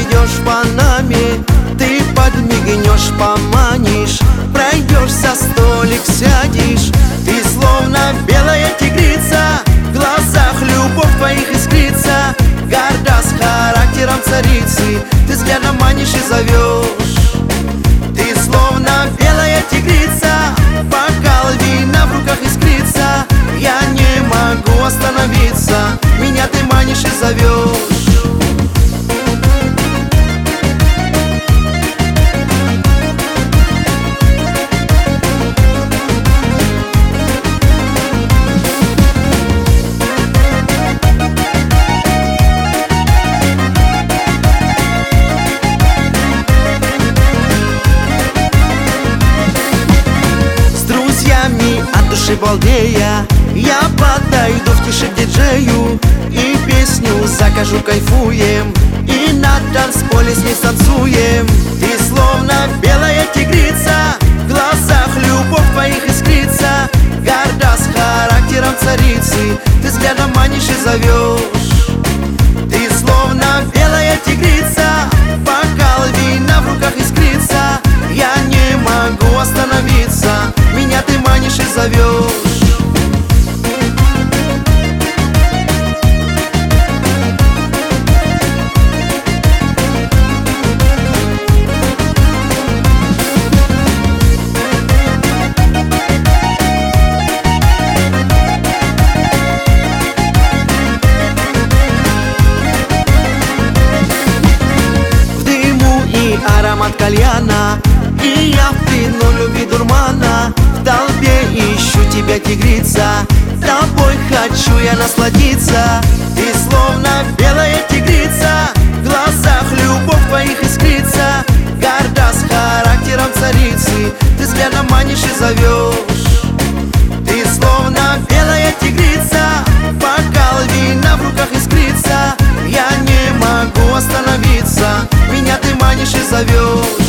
пройдешь по нами, ты подмигнешь, поманишь, пройдешься, столик сядешь. Ты словно белая тигрица, в глазах любовь твоих искрится. Горда с характером царицы, ты взглядом манишь и зовешь. Ты словно белая тигрица, бокал вина в руках искрится. Я не могу остановиться, меня ты манишь и зовешь. От души балдея я подойду в тиши к диджею и песню закажу, кайфуем, и на танцполе с ней станцуем. Ты словно белая тигрица, в глазах любовь твоих искрится. Горда с характером царицы, ты взглядом манишь и зовешь. Ты словно белая тигрица, бокал вина в руках искрится. Я не могу остановиться, меня ты манишь и зовешь. В дыму и аромат кальяна, и я в плену любви дурмана. В толпе ищу тебя, тигрица, тобой хочу я насладиться. Ты словно белая тигрица, в глазах любовь твоих искрится. Горда с характером царицы, ты взглядом манишь и зовешь. Ты словно белая тигрица, бокал вина в руках искрится. Я не могу остановиться, меня ты манишь и зовешь.